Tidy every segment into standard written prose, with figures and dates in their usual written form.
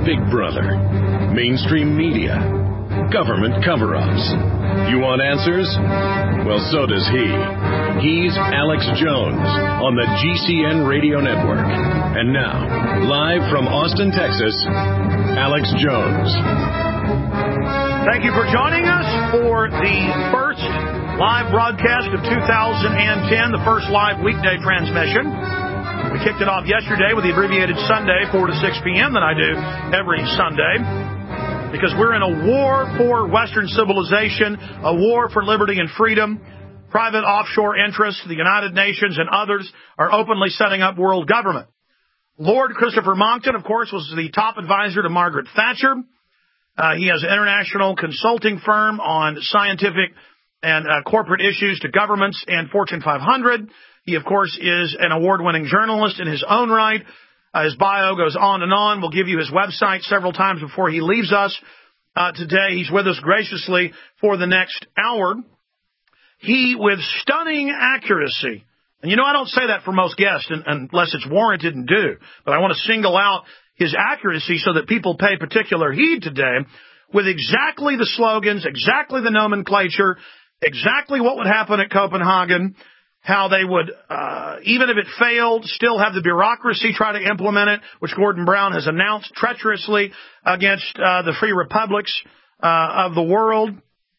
Big Brother, mainstream media, government cover-ups. You want answers? Well, so does he. He's Alex Jones on the GCN Radio Network. And now, live from Austin, Texas, Alex Jones. Thank you for joining us for the first live broadcast of 2010, the first live weekday transmission. We kicked it off yesterday with the abbreviated Sunday, 4 to 6 p.m. that I do every Sunday, because we're in a war for Western civilization, a war for liberty and freedom. Private offshore interests, the United Nations and others are openly setting up world government. Lord Christopher Monckton, of course, was the top advisor to Margaret Thatcher. He has an international consulting firm on scientific and corporate issues to governments and Fortune 500. He, of course, is an award-winning journalist in his own right. His bio goes on and on. We'll give you his website several times before he leaves us. Today, he's with us graciously for the next hour. He, with stunning accuracy, and you know I don't say that for most guests unless it's warranted and due, but I want to single out his accuracy so that people pay particular heed today, with exactly the slogans, exactly the nomenclature, exactly what would happen at Copenhagen, how they would, even if it failed, still have the bureaucracy try to implement it, which Gordon Brown has announced treacherously against the free republics of the world.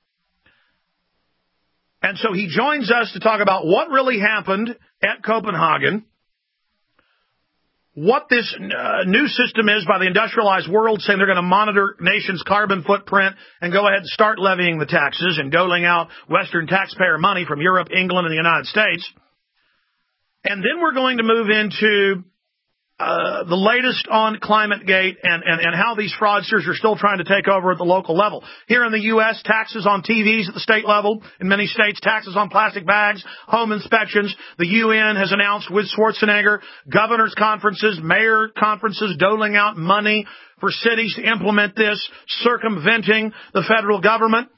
And so he joins us to talk about what really happened at Copenhagen, what this new system is by the industrialized world, saying they're going to monitor nations' carbon footprint and go ahead and start levying the taxes and doling out Western taxpayer money from Europe, England, and the United States. And then we're going to move into the latest on ClimateGate and how these fraudsters are still trying to take over at the local level. Here in the U.S., taxes on TVs at the state level. In many states, taxes on plastic bags, home inspections. The UN has announced with Schwarzenegger, governors' conferences, mayor conferences, doling out money for cities to implement this, circumventing the federal government,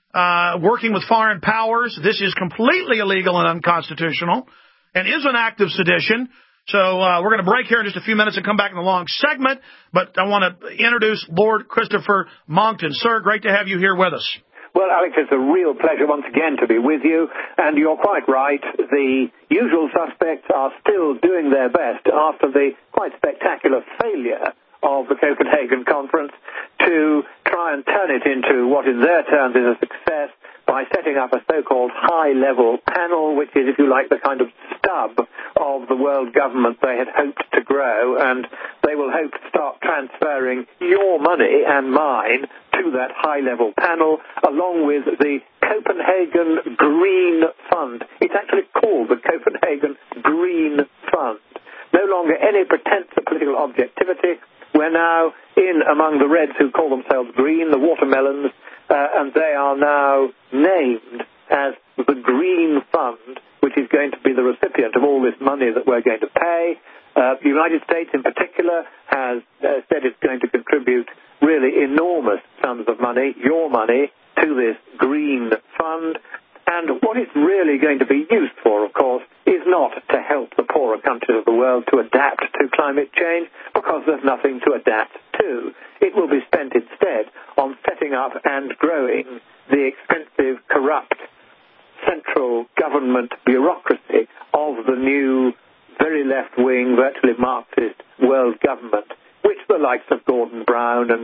working with foreign powers. This is completely illegal and unconstitutional and is an act of sedition. So we're going to break here in just a few minutes and come back in the long segment. But I want to introduce Lord Christopher Monckton. Sir, great to have you here with us. Well, Alex, it's a real pleasure once again to be with you. And you're quite right. The usual suspects are still doing their best after the quite spectacular failure of the Copenhagen conference to try and turn it into what in their terms is a success by setting up a so-called high-level panel, which is, if you like, the kind of stub of the world government they had hoped to grow, and they will hope to start transferring your money and mine to that high-level panel, along with the Copenhagen Green Fund. It's actually called the Copenhagen Green Fund. No longer any pretense of political objectivity. We're now in among the Reds who call themselves green, the watermelons, and they are now named as the Green Fund, which is going to be the recipient of all this money that we're going to pay. The United States in particular has said it's going to contribute really enormous sums of money, your money, to this Green Fund. And what it's really going to be used for, of course, is not to help the poorer countries of the world to adapt to climate change, because there's nothing to adapt to. It will be spent instead on setting up and growing the expensive, corrupt central government bureaucracy of the new, very left-wing, virtually Marxist world government, which the likes of Gordon Brown and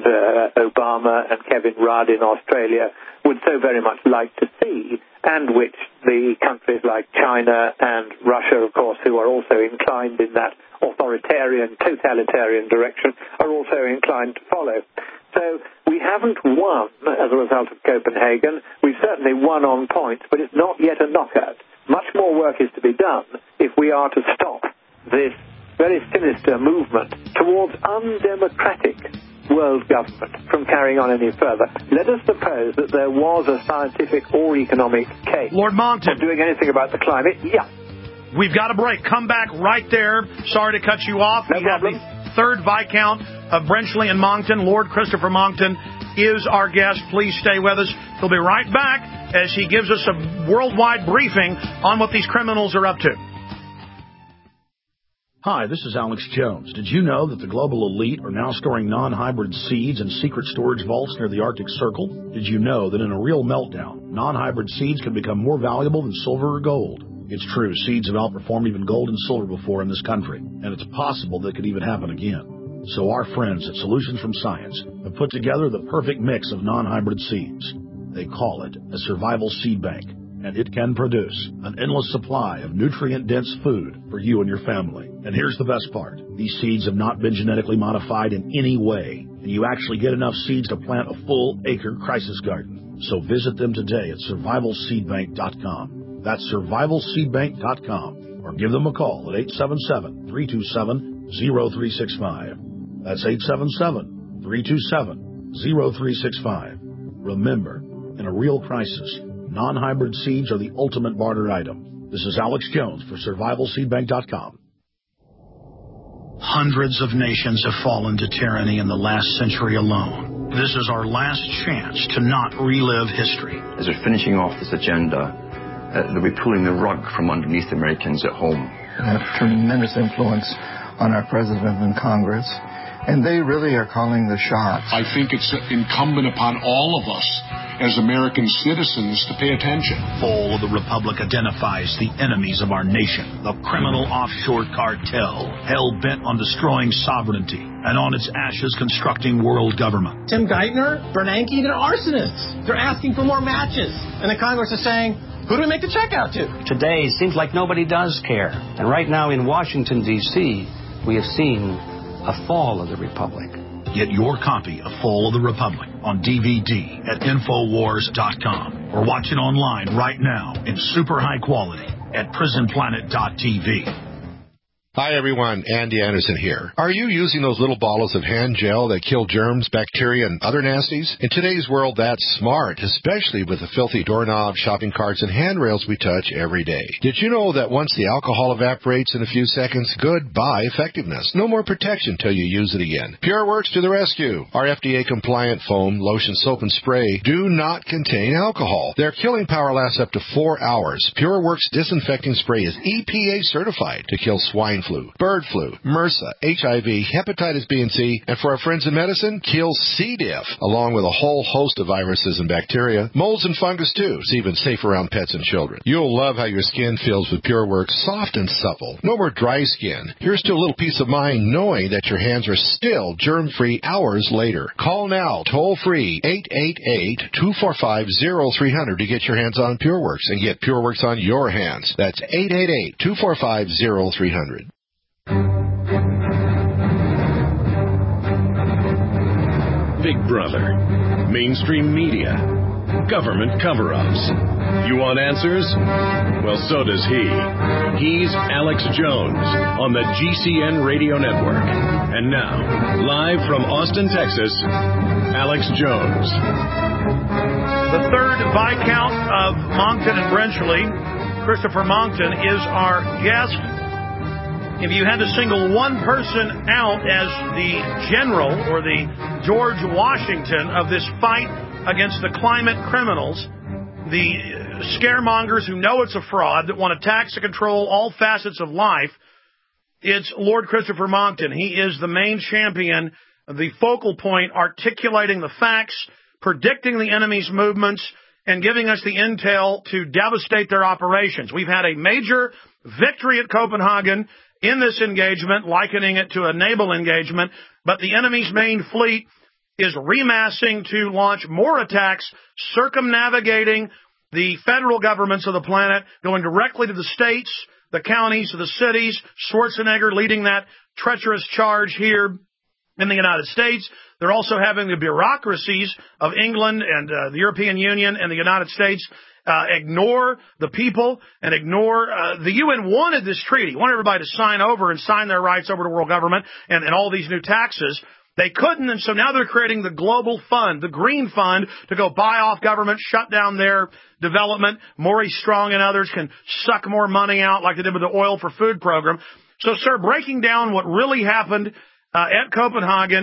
Obama and Kevin Rudd in Australia would so very much like to see, and which the countries like China and Russia, of course, who are also inclined in that authoritarian, totalitarian direction, are also inclined to follow. So we haven't won as a result of Copenhagen. We've certainly won on points, but it's not yet a knockout. Much more work is to be done if we are to stop this very sinister movement towards undemocratic world government from carrying on any further. Let us suppose that there was a scientific or economic case Lord Monckton, of doing anything about the climate. Yeah. We've got a break. Come back right there. Sorry to cut you off. No problem. We have the third Viscount of Brenchley and Monckton. Lord Christopher Monckton is our guest. Please stay with us. He'll be right back as he gives us a worldwide briefing on what these criminals are up to. Hi, this is Alex Jones. Did you know that the global elite are now storing non-hybrid seeds in secret storage vaults near the Arctic Circle? Did you know that in a real meltdown, non-hybrid seeds can become more valuable than silver or gold? It's true, seeds have outperformed even gold and silver before in this country, and it's possible that could even happen again. So our friends at Solutions from Science have put together the perfect mix of non-hybrid seeds. They call it a survival seed bank, and it can produce an endless supply of nutrient-dense food for you and your family. And here's the best part. These seeds have not been genetically modified in any way, and you actually get enough seeds to plant a full-acre crisis garden. So visit them today at survivalseedbank.com. That's survivalseedbank.com, or give them a call at 877-327-0365. That's 877-327-0365. Remember, in a real crisis, non-hybrid seeds are the ultimate barter item. This is Alex Jones for survivalseedbank.com. Hundreds of nations have fallen to tyranny in the last century alone. This is our last chance to not relive history. As they're finishing off this agenda, they'll be pulling the rug from underneath Americans at home. They have tremendous influence on our president and Congress, and they really are calling the shots. I think it's incumbent upon all of us as American citizens to pay attention. Fall of the Republic identifies the enemies of our nation, the criminal offshore cartel, hell-bent on destroying sovereignty, and on its ashes constructing world government. Tim Geithner, Bernanke, they're arsonists. They're asking for more matches. And the Congress is saying, who do we make the check out to? Today seems like nobody does care. And right now in Washington, D.C., we have seen a fall of the Republic. Get your copy of Fall of the Republic on DVD at Infowars.com or watch it online right now in super high quality at PrisonPlanet.tv. Hi everyone, Andy Anderson here. Are you using those little bottles of hand gel that kill germs, bacteria, and other nasties? In today's world, that's smart, especially with the filthy doorknobs, shopping carts, and handrails we touch every day. Did you know that once the alcohol evaporates in a few seconds, goodbye effectiveness? No more protection till you use it again. PureWorks to the rescue. Our FDA-compliant foam, lotion, soap, and spray do not contain alcohol. Their killing power lasts up to 4 hours. PureWorks disinfecting spray is EPA certified to kill swine flu, bird flu, MRSA, HIV, hepatitis B and C, and for our friends in medicine, kills C. diff, along with a whole host of viruses and bacteria, molds and fungus too. It's even safe around pets and children. You'll love how your skin feels with PureWorks, soft and supple. No more dry skin. Here's to a little peace of mind knowing that your hands are still germ-free hours later. Call now, toll-free, 888-245-0300 to get your hands on PureWorks and get PureWorks on your hands. That's 888-245-0300. Big Brother, mainstream media, government cover-ups. You want answers? Well, so does he. He's Alex Jones on the GCN Radio Network. And now, live from Austin, Texas, Alex Jones. The third Viscount of Moncton and Brenchley, Christopher Moncton, is our guest. If you had to single one person out as the general or the George Washington of this fight against the climate criminals, the scaremongers who know it's a fraud, that want to tax and control all facets of life, it's Lord Christopher Moncton. He is the main champion, the focal point, articulating the facts, predicting the enemy's movements, and giving us the intel to devastate their operations. We've had a major victory at Copenhagen in this engagement, likening it to a naval engagement, but the enemy's main fleet is remassing to launch more attacks, circumnavigating the federal governments of the planet, going directly to the states, the counties, the cities, Schwarzenegger leading that treacherous charge here in the United States. They're also having the bureaucracies of England and the European Union and the United States ignore the people and ignore the UN wanted this treaty, wanted everybody to sign over and sign their rights over to world government and all these new taxes. They couldn't, and so now they're creating the global fund, the green fund, to go buy off government, shut down their development. Maurice Strong and others can suck more money out like they did with the Oil for Food program. So, sir, breaking down what really happened at Copenhagen,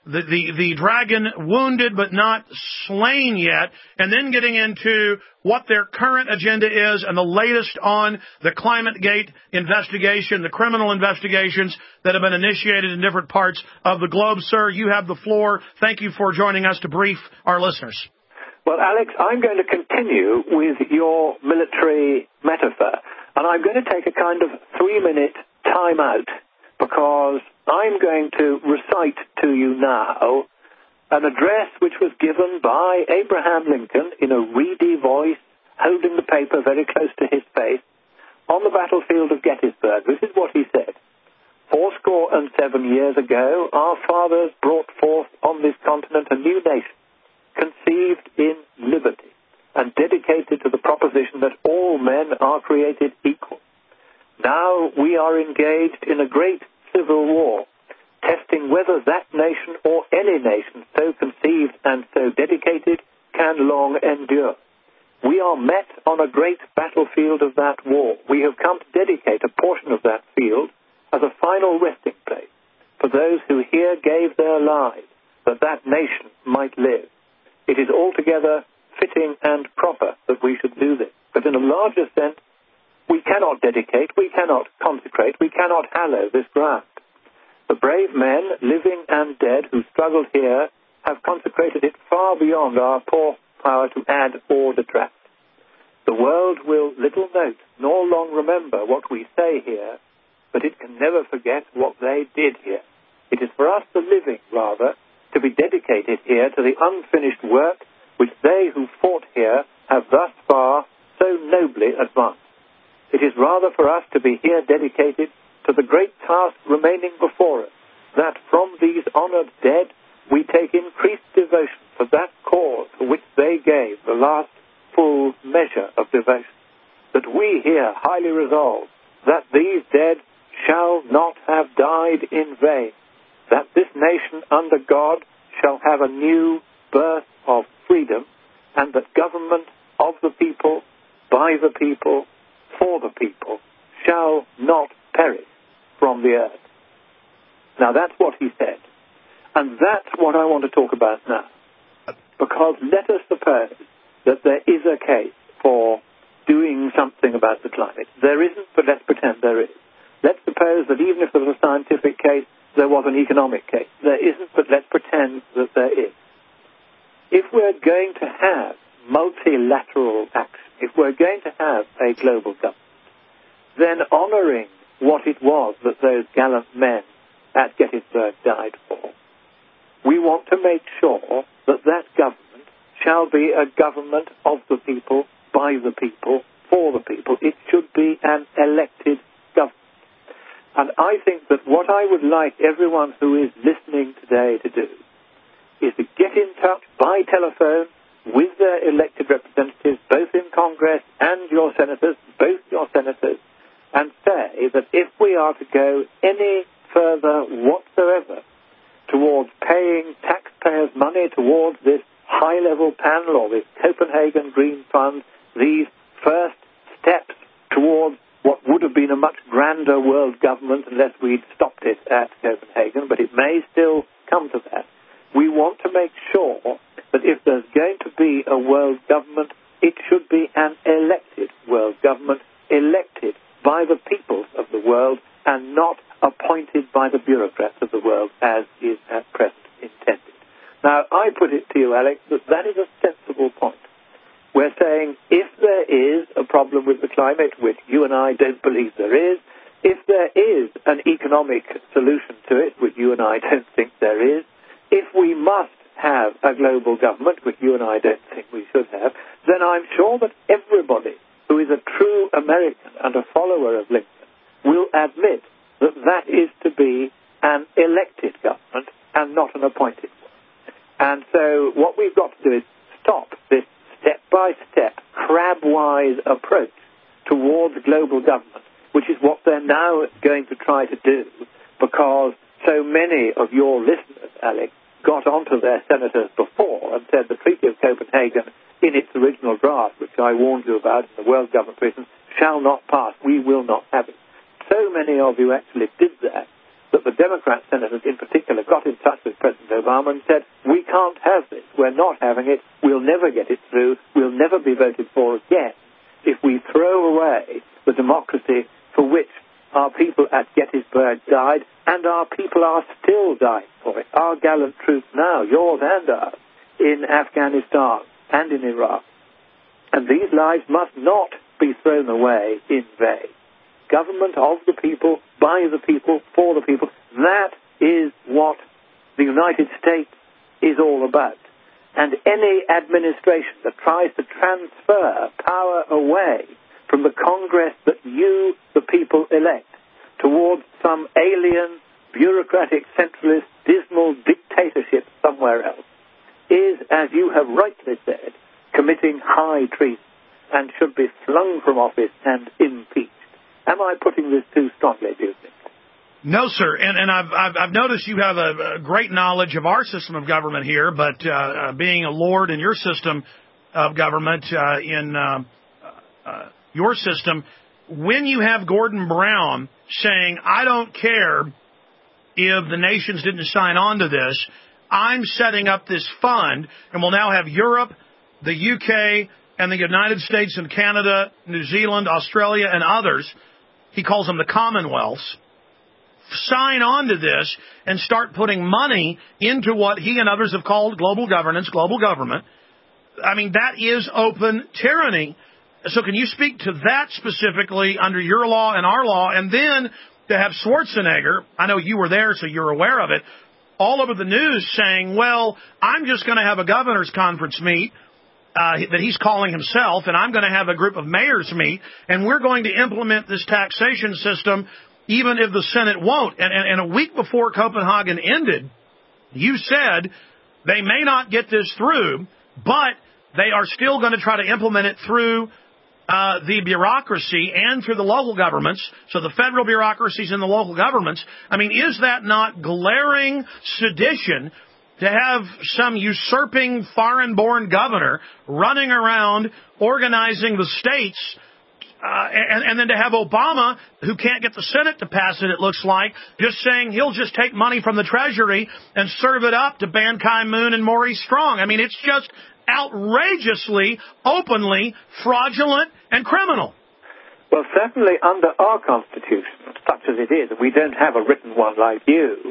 the dragon wounded but not slain yet, and then getting into what their current agenda is and the latest on the ClimateGate investigation, the criminal investigations that have been initiated in different parts of the globe. Sir, you have the floor. Thank you for joining us to brief our listeners. Well, Alex, I'm going to continue with your military metaphor, and I'm going to take a kind of 3-minute time out, because I'm going to recite to you now an address which was given by Abraham Lincoln in a reedy voice, holding the paper very close to his face, on the battlefield of Gettysburg. This is what he said. 77 years ago, our fathers brought forth on this continent a new nation, conceived in liberty and dedicated to the proposition that all men are created equal. Now we are engaged in a great civil war, testing whether that nation or any nation so conceived and so dedicated can long endure. We are met on a great battlefield of that war. We have come to dedicate a portion of that field as a final resting place for those who here gave their lives that that nation might live. It is altogether fitting and proper that we should do this. But in a larger sense, we cannot dedicate, we cannot consecrate, we cannot hallow this ground. The brave men, living and dead, who struggled here, have consecrated it far beyond our poor power to add or detract. The world will little note nor long remember what we say here, but it can never forget what they did here. It is for us, the living, rather, to be dedicated here to the unfinished work which they who fought here have thus far so nobly advanced. It is rather for us to be here dedicated to the great task remaining before us, that from these honored dead we take increased devotion for that cause for which they gave the last full measure of devotion, that we here highly resolve that these dead shall not have died in vain, that this nation under God shall have a new birth of freedom, and that government of the people, by the people, for the people, shall not perish from the earth. Now that's what he said. And that's what I want to talk about now. Because let us suppose that there is a case for doing something about the climate. There isn't, but let's pretend there is. Let's suppose that even if there was a scientific case, there was an economic case. There isn't, but let's pretend that there is. If we're going to have multilateral action, if we're going to have a global government, then honouring what it was that those gallant men at Gettysburg died for, we want to make sure that that government shall be a government of the people, by the people, for the people. It should be an elected government. And I think that what I would like everyone who is listening today to do is to get in touch by telephone with their elected representatives, both in Congress and your senators, both your senators, and say that if we are to go any further whatsoever towards paying taxpayers' money towards this high-level panel or this Copenhagen Green Fund, these first steps towards what would have been a much grander world government unless we'd stopped it at Copenhagen, but it may still come to that. We want to make sure that if there's going to be a world government, it should be an elected world government, elected by the peoples of the world and not appointed by the bureaucrats of the world as is at present intended. Now, I put it to you, Alex, that is a sensible point. We're saying if there is a problem with the climate, which you and I don't believe there is, if there is an economic solution to it, which you and I don't think there is, if we must have a global government, which you and I don't think we should have, then I'm sure that everybody who is a true American and a follower of Lincoln will admit that that is to be an elected government and not an appointed one. And so what we've got to do is stop this step-by-step, crab-wise approach towards global government, which is what they're now going to try to do, because so many of your listeners, Alex, got onto their senators before and said the Treaty of Copenhagen, in its original draft, which I warned you about in the World Government Britain, shall not pass. We will not have it. So many of you actually did that, that the Democrat senators in particular got in touch with President Obama Obama and said, we can't have this. We're not having it. We'll never get it through. We'll never be voted for again if we throw away the democracy for which our people at Gettysburg died, and our people are still dying for it. Our gallant troops now, yours and ours, in Afghanistan and in Iraq. And these lives must not be thrown away in vain. Government of the people, by the people, for the people, that is what the United States is all about. And any administration that tries to transfer power away from the Congress that you, the people, elect, towards some alien, bureaucratic, centralist, dismal dictatorship somewhere else, is, as you have rightly said, committing high treason and should be flung from office and impeached. Am I putting this too strongly, do you think? No, sir. And I've noticed you have a great knowledge of our system of government here, but being a lord in your system of government, in your system, when you have Gordon Brown saying, I don't care if the nations didn't sign on to this, I'm setting up this fund, and we'll now have Europe, the UK, and the United States and Canada, New Zealand, Australia, and others, he calls them the Commonwealths, sign on to this and start putting money into what he and others have called global governance, global government. I mean, that is open tyranny. So can you speak to that specifically under your law and our law? And then to have Schwarzenegger, I know you were there, so you're aware of it, all over the news saying, well, I'm just going to have a governor's conference meet that he's calling himself, and I'm going to have a group of mayors meet, and we're going to implement this taxation system even if the Senate won't. And a week before Copenhagen ended, you said they may not get this through, but they are still going to try to implement it through the bureaucracy and through the local governments, so the federal bureaucracies and the local governments. I mean, is that not glaring sedition to have some usurping foreign-born governor running around organizing the states, and then to have Obama, who can't get the Senate to pass it, it looks like, just saying he'll just take money from the Treasury and serve it up to Ban Ki-moon and Maurice Strong? I mean, it's just outrageously, openly fraudulent and criminal. Well, certainly under our Constitution, such as it is, and we don't have a written one like you,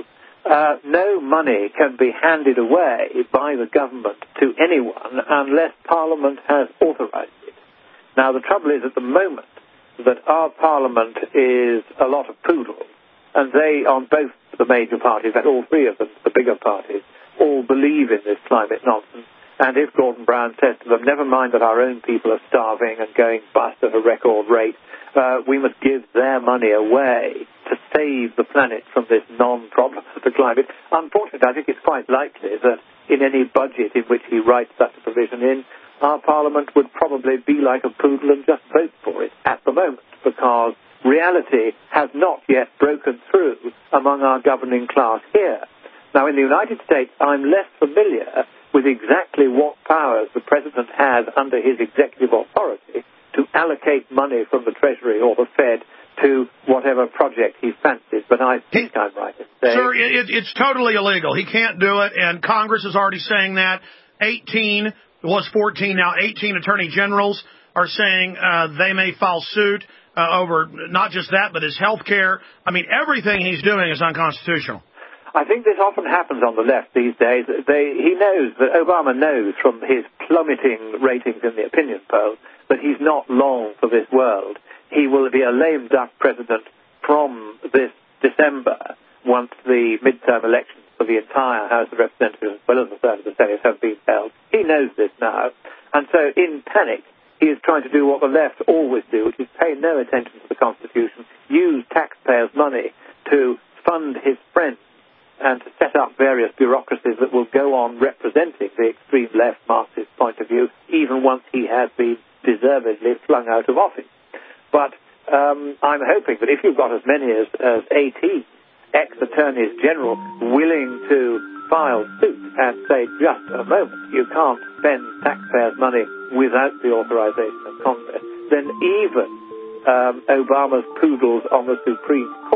no money can be handed away by the government to anyone unless Parliament has authorized it. Now, the trouble is at the moment that our Parliament is a lot of poodles, and they, on both the major parties, and all three of them, the bigger parties, all believe in this climate nonsense. And if Gordon Brown says to them, never mind that our own people are starving and going bust at a record rate, we must give their money away to save the planet from this non-problem of the climate. Unfortunately, I think it's quite likely that in any budget in which he writes such a provision in, our Parliament would probably be like a poodle and just vote for it at the moment, because reality has not yet broken through among our governing class here. Now, in the United States, I'm less familiar with exactly what powers the President has under his executive authority to allocate money from the Treasury or the Fed to whatever project he fancies. But I think I'm right in saying... Sir, it's totally illegal. He can't do it, and Congress is already saying that. 18, it was 14, now 18 attorney generals are saying they may file suit over not just that, but his health care. I mean, everything he's doing is unconstitutional. I think this often happens on the left these days. He knows that Obama knows from his plummeting ratings in the opinion polls that he's not long for this world. He will be a lame duck president from this December once the midterm elections for the entire House of Representatives as well as the third of the Senate have been held. He knows this now. And so in panic, he is trying to do what the left always do, which is pay no attention to the Constitution, use taxpayers' money to fund his friends, and to set up various bureaucracies that will go on representing the extreme left Marxist point of view, even once he has been deservedly flung out of office. But I'm hoping that if you've got as many as 18 ex-attorneys general willing to file suit and say, just a moment, you can't spend taxpayers' money without the authorization of Congress, then even Obama's poodles on the Supreme Court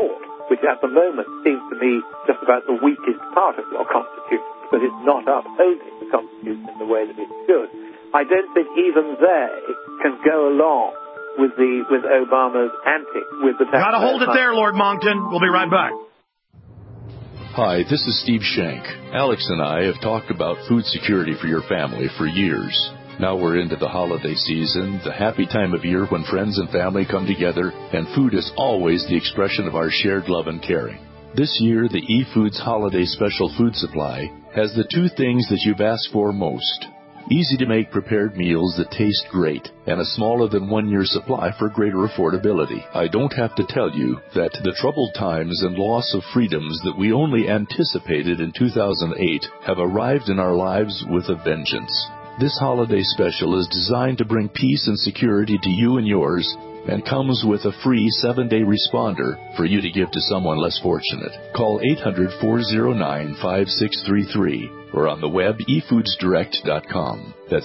which at the moment seems to me just about the weakest part of your Constitution, because it's not upholding the Constitution in the way that it should. I don't think even they can go along with Obama's antics with the tax. Gotta hold it there, Lord Monckton. We'll be right back. Hi, this is Steve Shank. Alex and I have talked about food security for your family for years. Now we're into the holiday season, the happy time of year when friends and family come together, and food is always the expression of our shared love and caring. This year, the eFoods Holiday Special Food Supply has the two things that you've asked for most. Easy-to-make prepared meals that taste great, and a smaller than 1 year supply for greater affordability. I don't have to tell you that the troubled times and loss of freedoms that we only anticipated in 2008 have arrived in our lives with a vengeance. This holiday special is designed to bring peace and security to you and yours, and comes with a free 7-day responder for you to give to someone less fortunate. Call 800-409-5633 or on the web efoodsdirect.com. That's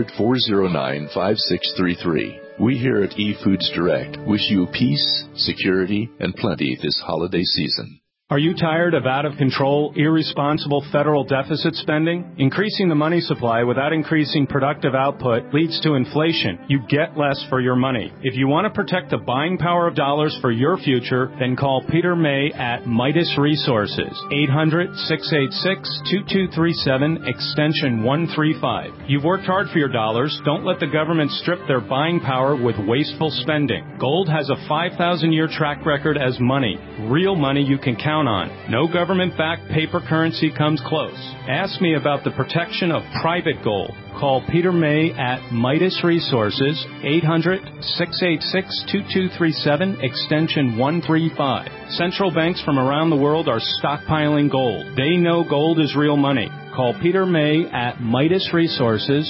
800-409-5633. We here at eFoods Direct wish you peace, security, and plenty this holiday season. Are you tired of out-of-control, irresponsible federal deficit spending? Increasing the money supply without increasing productive output leads to inflation. You get less for your money. If you want to protect the buying power of dollars for your future, then call Peter May at Midas Resources, 800-686-2237, extension 135. You've worked hard for your dollars. Don't let the government strip their buying power with wasteful spending. Gold has a 5,000-year track record as money. Real money you can count on. No government-backed paper currency comes close. Ask me about the protection of private gold. Call Peter May at Midas Resources, 800-686-2237, extension 135. Central banks from around the world are stockpiling gold. They know gold is real money. Call Peter May at Midas Resources,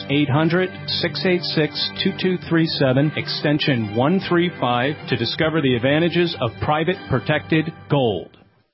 800-686-2237, extension 135, to discover the advantages of private protected gold.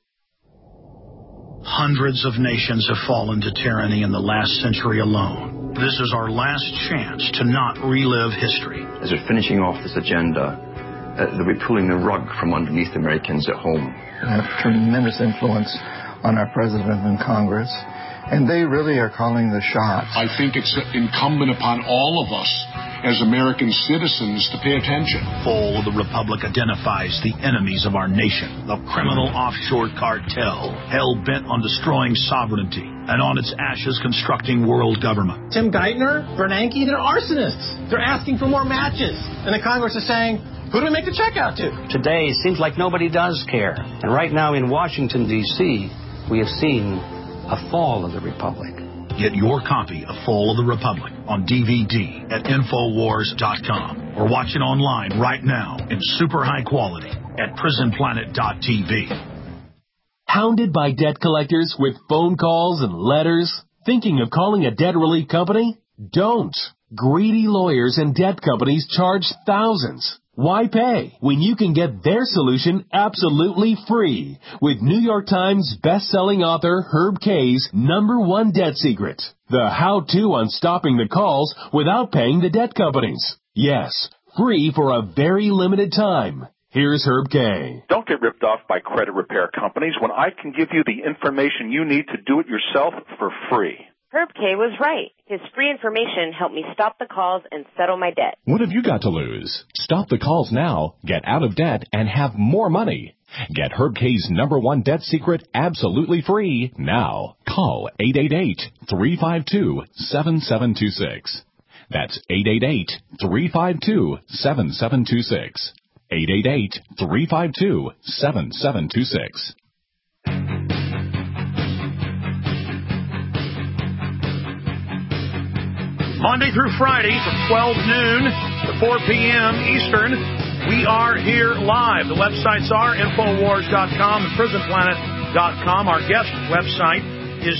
Hundreds of nations have fallen to tyranny in the last century alone. This is our last chance to not relive history. As we're finishing off this agenda, they'll be pulling the rug from underneath Americans at home. They have tremendous influence on our president and Congress, and they really are calling the shots. I think it's incumbent upon all of us as American citizens to pay attention. Fall of the Republic identifies the enemies of our nation, the criminal offshore cartel, hell-bent on destroying sovereignty, and on its ashes constructing world government. Tim Geithner, Bernanke, they're arsonists. They're asking for more matches. And the Congress is saying, who do we make the check out to? Today, it seems like nobody does care. And right now in Washington, D.C., we have seen a fall of the Republic. Get your copy of Fall of the Republic on DVD at Infowars.com or watch it online right now in super high quality at PrisonPlanet.tv. Hounded by debt collectors with phone calls and letters? Thinking of calling a debt relief company? Don't. Greedy lawyers and debt companies charge thousands. Why pay when you can get their solution absolutely free with New York Times best-selling author Herb Kay's #1 debt secret, the how-to on stopping the calls without paying the debt companies. Yes, free for a very limited time. Here's Herb Kay. Don't get ripped off by credit repair companies when I can give you the information you need to do it yourself for free. Herb Kay was right. His free information helped me stop the calls and settle my debt. What have you got to lose? Stop the calls now, get out of debt, and have more money. Get Herb Kay's #1 debt secret absolutely free now. Call 888-352-7726. That's 888-352-7726. 888-352-7726. Monday through Friday from 12 noon to 4 p.m. Eastern, we are here live. The websites are Infowars.com and PrisonPlanet.com. Our guest website is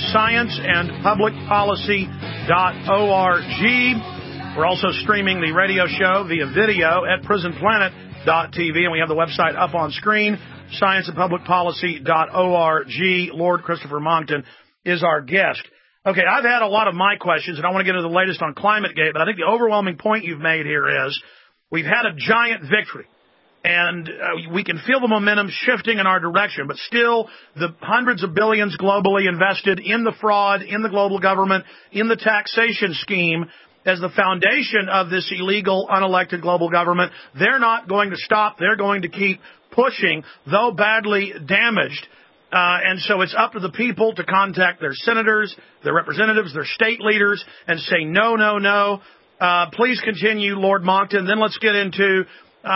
scienceandpublicpolicy.org. We're also streaming the radio show via video at PrisonPlanet.tv, and we have the website up on screen, scienceandpublicpolicy.org. Lord Christopher Monckton is our guest. Okay, I've had a lot of my questions, and I want to get into the latest on ClimateGate, but I think the overwhelming point you've made here is we've had a giant victory. And we can feel the momentum shifting in our direction, but still the hundreds of billions globally invested in the fraud, in the global government, in the taxation scheme as the foundation of this illegal, unelected global government, they're not going to stop. They're going to keep pushing, though badly damaged. And so it's up to the people to contact their senators, their representatives, their state leaders, and say, no, no, no. Please continue, Lord Monckton. Then let's get into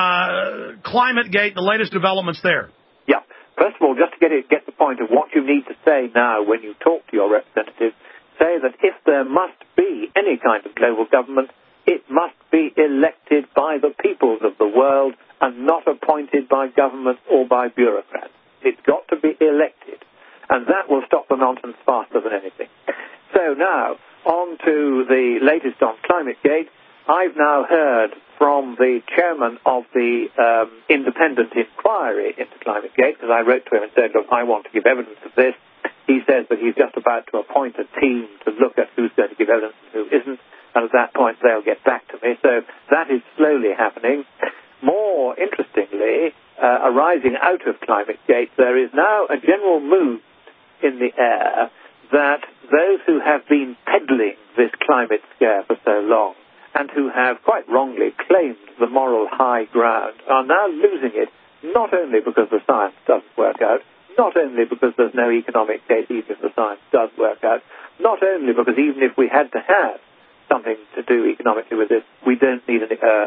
ClimateGate, the latest developments there. Yeah. First of all, just to get the point of what you need to say now when you talk to your representatives, say that if there must be any kind of global government, it must be elected by the peoples of the world and not appointed by governments or by bureaucrats. It's got to be elected, and that will stop the nonsense faster than anything. So now, on to the latest on ClimateGate. I've now heard from the chairman of the independent inquiry into ClimateGate, because I wrote to him and said, look, I want to give evidence of this. He says that he's just about to appoint a team to look at who's going to give evidence and who isn't, and at that point they'll get back to me. So that is slowly happening. More interestingly, arising out of ClimateGate, there is now a general mood in the air that those who have been peddling this climate scare for so long and who have quite wrongly claimed the moral high ground are now losing it, not only because the science doesn't work out, not only because there's no economic case even if the science does work out, not only because even if we had to have something to do economically with this, we don't need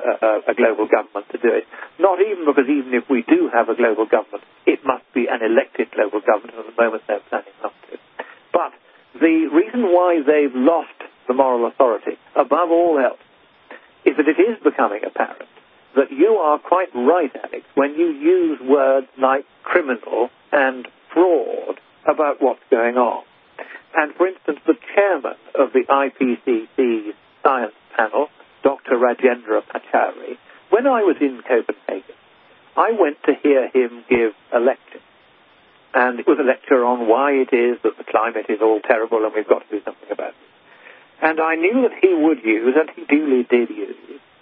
a global government to do it. Not even because even if we do have a global government, it must be an elected global government, and at the moment they're planning not to. But the reason why they've lost the moral authority, above all else, is that it is becoming apparent that you are quite right, Alex, when you use words like criminal and fraud about what's going on. And, for instance, the chairman of the IPCC's science panel, Dr. Rajendra Pachauri, when I was in Copenhagen, I went to hear him give a lecture. And it was a lecture on why it is that the climate is all terrible and we've got to do something about it. And I knew that he would use, and he duly did use,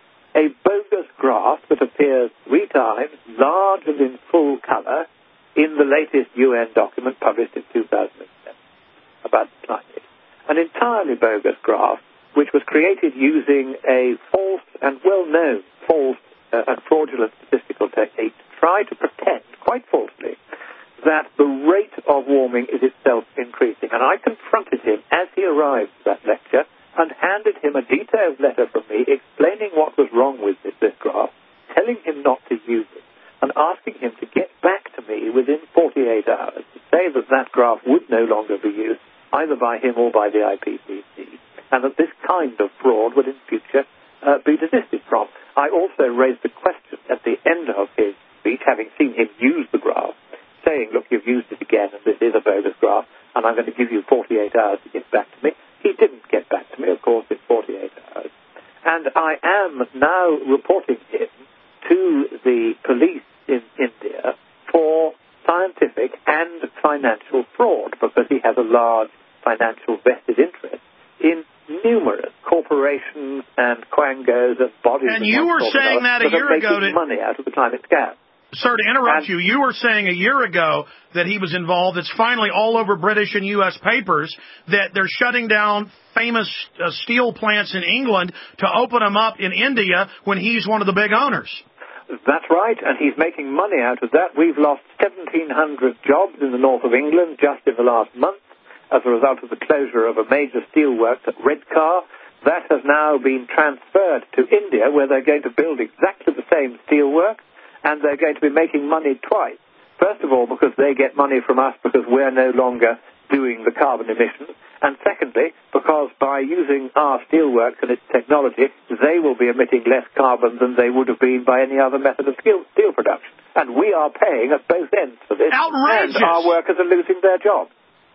a bogus graph that appears 3 times, large and in full colour, in the latest UN document published in 2007 about the climate. An entirely bogus graph, which was created using a false and well-known false and fraudulent statistical technique to try to pretend, quite falsely, that the rate of warming is itself increasing. And I confronted him as he arrived at that lecture and handed him a detailed letter from me explaining what was wrong with this graph, telling him not to use it, and asking him to get back to me within 48 hours to say that that graph would no longer be used either by him or by the IPCC, and that this kind of fraud would in future be desisted from. I also raised the question at the end of his speech, having seen him use the graph, saying, look, you've used it again, and this is a bogus graph, and I'm going to give you 48 hours to get back to me. He didn't get back to me, of course, in 48 hours. And I am now reporting him to the police in India for scientific and financial fraud, because he has a large financial vested interest in numerous corporations and quangos and bodies. And you were saying that a year ago, making money out of the climate scam. Sir, to interrupt you, you were saying a year ago that he was involved. It's finally all over British and U.S. papers that they're shutting down famous steel plants in England to open them up in India when he's one of the big owners. That's right, and he's making money out of that. We've lost 1,700 jobs in the north of England just in the last month as a result of the closure of a major steelworks at Redcar. That has now been transferred to India, where they're going to build exactly the same steelwork, and they're going to be making money twice. First of all, because they get money from us because we're no longer doing the carbon emissions, and secondly, because by using our steelworks and its technology, they will be emitting less carbon than they would have been by any other method of steel production. And we are paying at both ends for this. Outrageous! And our workers are losing their jobs.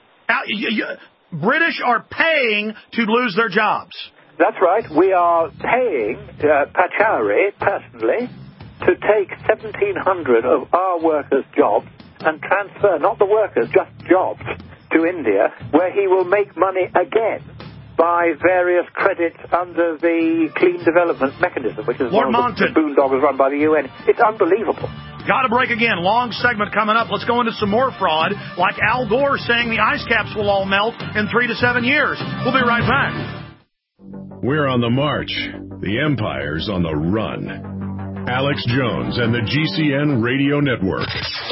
British are paying to lose their jobs. That's right. We are paying Pachauri personally to take 1,700 of our workers' jobs and transfer, not the workers, just jobs, to India, where he will make money again by various credits under the Clean Development Mechanism, which is Lord one of the boondoggles run by the UN. It's unbelievable. Got to break again. Long segment coming up. Let's go into some more fraud, like Al Gore saying the ice caps will all melt in 3 to 7 years. We'll be right back. We're on the march. The empire's on the run. Alex Jones and the GCN Radio Network.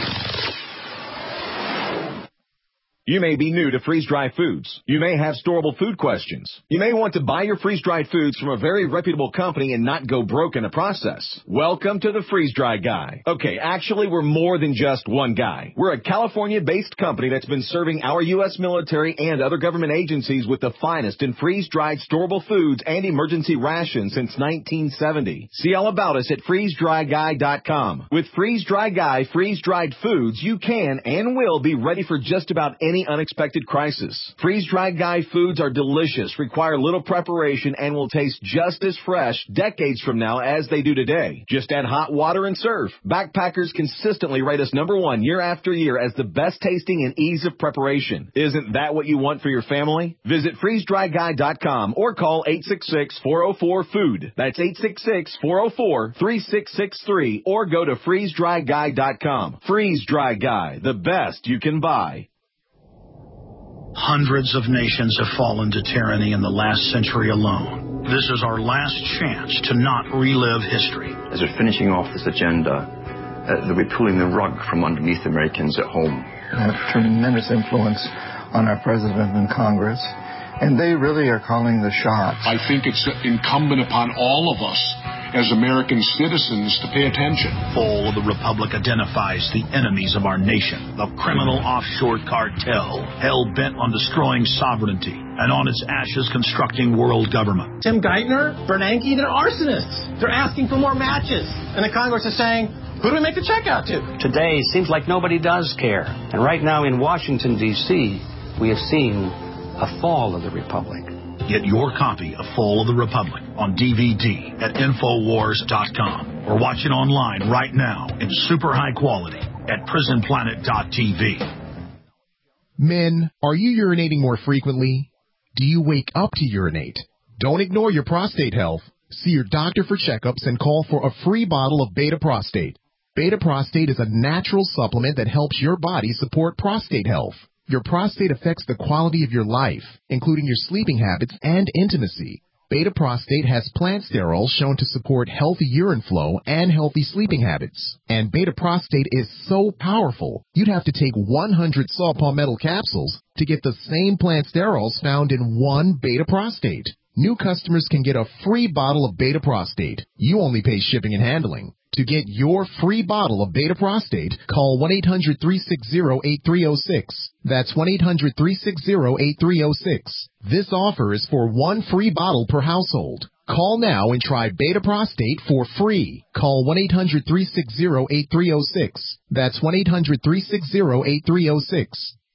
You may be new to freeze-dried foods. You may have storable food questions. You may want to buy your freeze-dried foods from a very reputable company and not go broke in the process. Welcome to the Freeze-Dried Guy. Okay, actually, we're more than just one guy. We're a California-based company that's been serving our U.S. military and other government agencies with the finest in freeze-dried storable foods and emergency rations since 1970. See all about us at freezedryguy.com. With Freeze-Dried Guy freeze-dried foods, you can and will be ready for just about any unexpected crisis. Freeze-Dried Guy foods are delicious, require little preparation, and will taste just as fresh decades from now as they do today. Just add hot water and serve. Backpackers consistently rate us #1 year after year as the best tasting and ease of preparation. Isn't that what you want for your family? Visit freezedryguy.com or call 866-404-FOOD. That's 866-404-3663 or go to freezedryguy.com. Freeze-Dry Guy, the best you can buy. Hundreds of nations have fallen to tyranny in the last century alone. This is our last chance to not relive history. As we're finishing off this agenda, they'll be pulling the rug from underneath Americans at home. They have tremendous influence on our president and Congress, and they really are calling the shots. I think it's incumbent upon all of us as American citizens to pay attention. Fall of the Republic identifies the enemies of our nation, the criminal offshore cartel, hell-bent on destroying sovereignty, and on its ashes constructing world government. Tim Geithner, Bernanke, they're arsonists. They're asking for more matches. And the Congress is saying, who do we make the check out to? Today seems like nobody does care. And right now in Washington, D.C., we have seen a fall of the Republic. Get your copy of Fall of the Republic on DVD at Infowars.com or watch it online right now in super high quality at PrisonPlanet.tv. Men, are you urinating more frequently? Do you wake up to urinate? Don't ignore your prostate health. See your doctor for checkups and call for a free bottle of Beta Prostate. Beta Prostate is a natural supplement that helps your body support prostate health. Your prostate affects the quality of your life, including your sleeping habits and intimacy. Beta Prostate has plant sterols shown to support healthy urine flow and healthy sleeping habits. And Beta Prostate is so powerful, you'd have to take 100 saw palmetto capsules to get the same plant sterols found in one Beta Prostate. New customers can get a free bottle of Beta Prostate. You only pay shipping and handling. To get your free bottle of Beta Prostate, call 1-800-360-8306. That's 1-800-360-8306. This offer is for one free bottle per household. Call now and try Beta Prostate for free. Call 1-800-360-8306. That's 1-800-360-8306.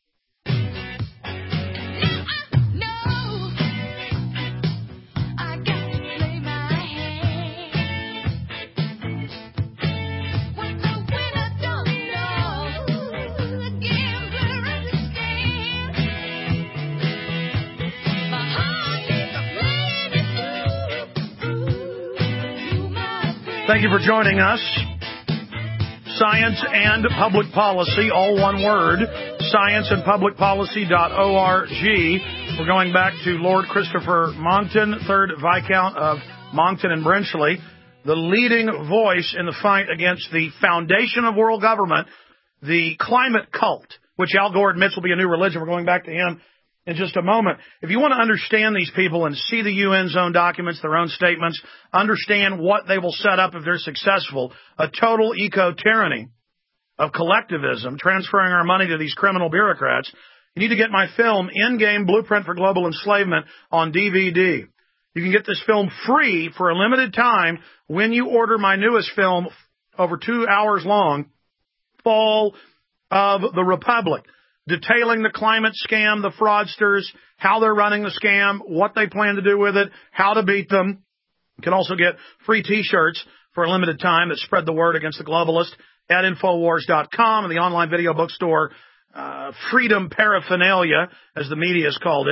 Thank you for joining us. Science and Public Policy, all one word, scienceandpublicpolicy.org. We're going back to Lord Christopher Monckton, 3rd Viscount of Monckton and Brenchley, the leading voice in the fight against the foundation of world government, the climate cult, which Al Gore admits will be a new religion. We're going back to him in just a moment. If you want to understand these people and see the UN's own documents, their own statements, understand what they will set up if they're successful, a total eco-tyranny of collectivism, transferring our money to these criminal bureaucrats, you need to get my film, Endgame Blueprint for Global Enslavement, on DVD. You can get this film free for a limited time when you order my newest film, over 2 hours long, Fall of the Republic, detailing the climate scam, the fraudsters, how they're running the scam, what they plan to do with it, how to beat them. You can also get free T-shirts for a limited time that spread the word against the globalist at Infowars.com and the online video bookstore Freedom Paraphernalia, as the media has called it.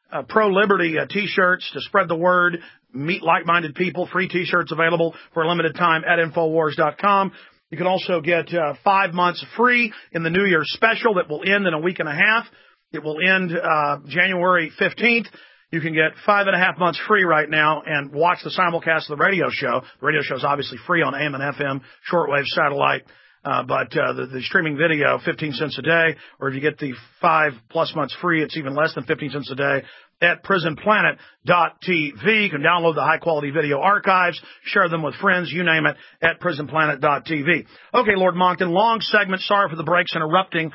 pro-liberty T-shirts to spread the word, meet like-minded people. Free T-shirts available for a limited time at Infowars.com. You can also get 5 months free in the New Year's special that will end in a week and a half. It will end January 15th. You can get 5.5 months free right now and watch the simulcast of the radio show. The radio show is obviously free on AM and FM, shortwave, satellite. But the streaming video, 15 cents a day, or if you get the 5+ months free, it's even less than 15 cents a day at prisonplanet.tv. You can download the high-quality video archives, share them with friends, you name it, at prisonplanet.tv. Okay, Lord Monckton, long segment. Sorry for the breaks interrupting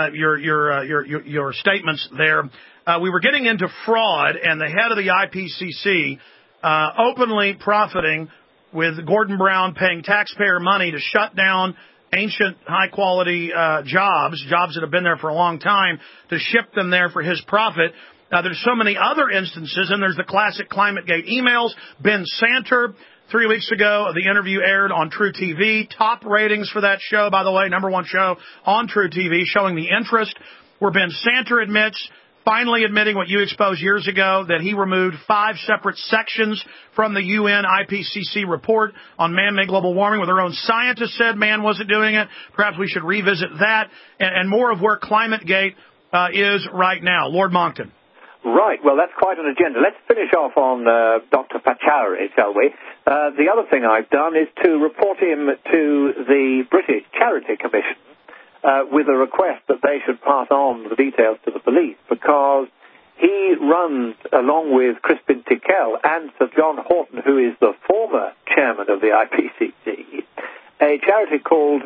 your statements there. We were getting into fraud, and the head of the IPCC openly profiting with Gordon Brown paying taxpayer money to shut down ancient high-quality jobs that have been there for a long time, to ship them there for his profit. There's so many other instances, and there's the classic ClimateGate emails. Ben Santer, 3 weeks ago, the interview aired on True TV. Top ratings for that show, by the way, #1 show on True TV, showing the interest, where Ben Santer finally admitting what you exposed years ago, that he removed 5 separate sections from the UN IPCC report on man-made global warming, where their own scientists said man wasn't doing it. Perhaps we should revisit that, and more of where ClimateGate is right now. Lord Monckton. Right. Well, that's quite an agenda. Let's finish off on Dr. Pachauri, shall we? The other thing I've done is to report him to the British Charity Commission with a request that they should pass on the details to the police, because he runs, along with Crispin Tickell and Sir John Horton, who is the former chairman of the IPCC, a charity called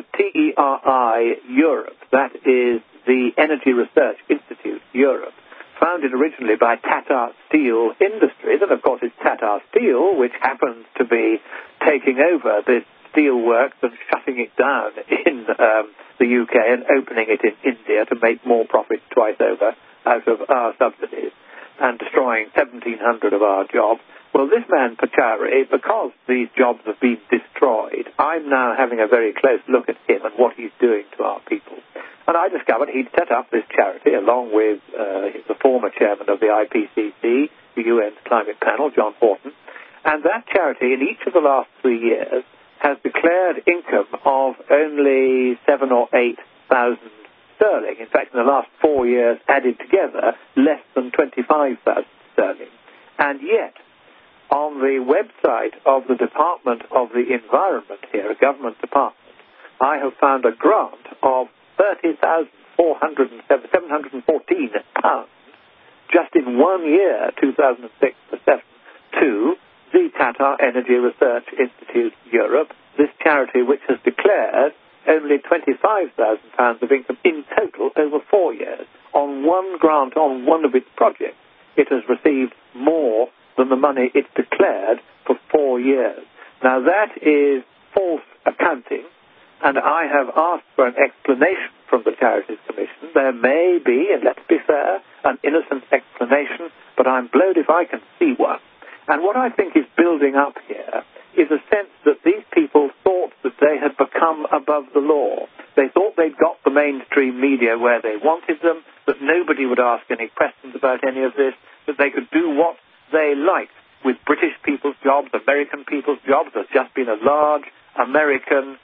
TERI Europe. That is the Energy Research Institute Europe, founded originally by Tata Steel Industries, and of course it's Tata Steel which happens to be taking over this steel works and shutting it down in the UK and opening it in India to make more profit twice over out of our subsidies and destroying 1,700 of our jobs. Well, this man, Pachauri, because these jobs have been destroyed, I'm now having a very close look at him and what he's doing to our people. And I discovered he'd set up this charity along with the former chairman of the IPCC, the UN's climate panel, John Horton. And that charity, in each of the last 3 years, has declared income of only 7,000 or 8,000 sterling. In fact, in the last 4 years, added together, less than 25,000 sterling. And yet, on the website of the Department of the Environment here, a government department, I have found a grant of £30,714 just in 1 year, 2006 to 2007, to the Tata Energy Research Institute Europe, this charity which has declared only £25,000 of income in total over 4 years. On one grant on one of its projects, it has received more than the money it declared for 4 years. Now that is false accounting, and I have asked for an explanation from the Charities Commission. There may be, and let's be fair, an innocent explanation, but I'm blowed if I can see one. And what I think is building up here is a sense that these people thought that they had become above the law. They thought they'd got the mainstream media where they wanted them, that nobody would ask any questions about any of this, that they could do what they liked with British people's jobs, American people's jobs. There's just been a large American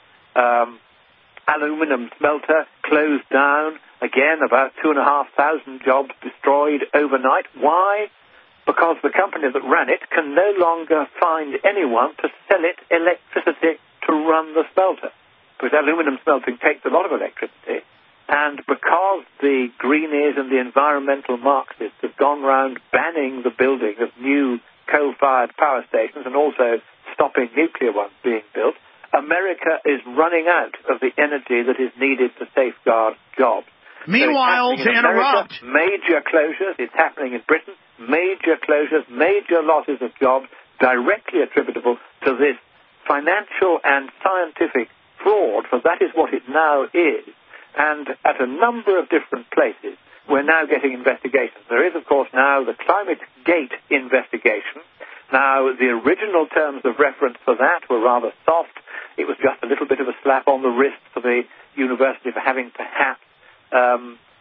aluminum smelter closed down. Again, about 2,500 jobs destroyed overnight. Why? Because the company that ran it can no longer find anyone to sell it electricity to run the smelter. Because aluminum smelting takes a lot of electricity. And because the greenies and the environmental Marxists have gone round banning the building of new coal-fired power stations and also stopping nuclear ones being built, America is running out of the energy that is needed to safeguard jobs. Meanwhile, so to interrupt, major closures, it's happening in Britain, major closures, major losses of jobs directly attributable to this financial and scientific fraud, for that is what it now is. And at a number of different places, we're now getting investigations. There is, of course, now the ClimateGate investigation. Now, the original terms of reference for that were rather soft. It was just a little bit of a slap on the wrist for the university for having perhaps not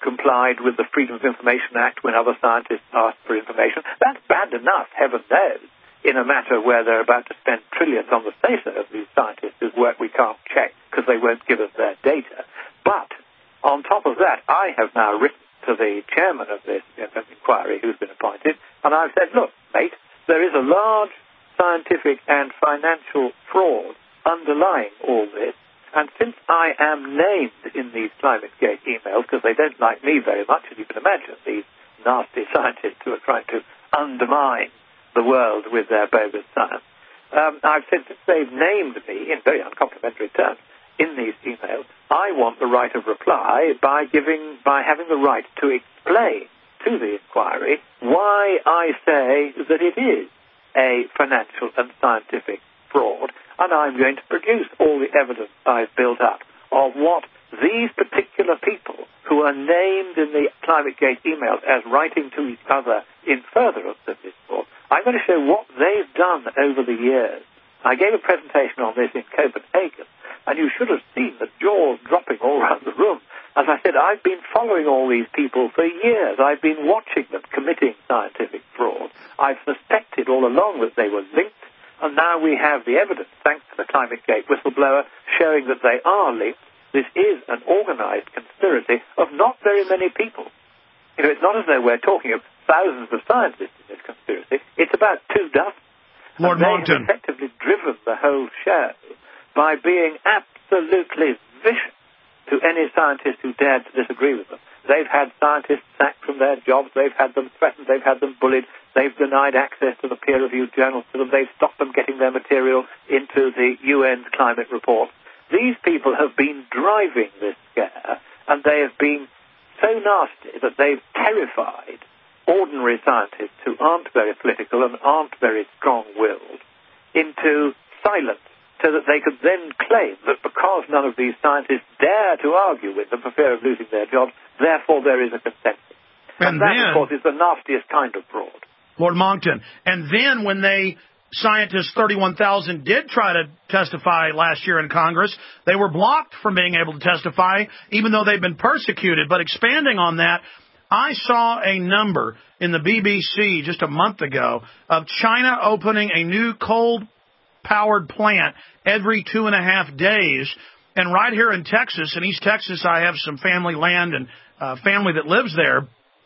complied with the Freedom of Information Act when other scientists asked for information. That's bad enough, heaven knows, in a matter where they're about to spend trillions on the say-so of these scientists whose work we can't check because they won't give us their data. But on top of that, I have now written to the chairman of this inquiry who's been appointed, and I've said, look, mate, there is a large scientific and financial fraud underlying all this, and since I am named in these ClimateGate emails, because they don't like me very much, as you can imagine, these nasty scientists who are trying to undermine the world with their bogus science, I've said that they've named me in very uncomplimentary terms in these emails. I want the right of reply by having the right to explain to the inquiry why I say that it is a financial and scientific fraud, and I'm going to produce all the evidence I've built up of what these particular people who are named in the ClimateGate emails as writing to each other in furtherance of this fraud. I'm going to show what they've done over the years. I gave a presentation on this in Copenhagen, and you should have seen the jaws dropping all around the room. As I said, I've been following all these people for years. I've been watching them committing scientific fraud. I've suspected all along that they were linked, and now we have the evidence, thanks to the ClimateGate whistleblower, showing that they are linked. This is an organized conspiracy of not very many people. You know, it's not as though we're talking of thousands of scientists in this conspiracy. It's about 24. Lord Monckton. They have effectively driven the whole show by being absolutely vicious to any scientist who dared to disagree with them. They've had scientists sacked from their jobs. They've had them threatened. They've had them bullied. They've denied access to the peer-reviewed journals to them. They've stopped them getting their material into the UN's climate report. These people have been driving this scare, and they have been so nasty that they've terrified ordinary scientists who aren't very political and aren't very strong-willed into silence, so that they could then claim that because none of these scientists dare to argue with them for fear of losing their jobs, therefore there is a consensus. And that, of course, is the nastiest kind of fraud. Lord Monckton, and then when scientists 31,000 did try to testify last year in Congress, they were blocked from being able to testify, even though they've been persecuted. But expanding on that, I saw a number in the BBC just a month ago of China opening a new coal-powered plant every 2.5 days. And right here in Texas, in East Texas, I have some family land and family that lives there.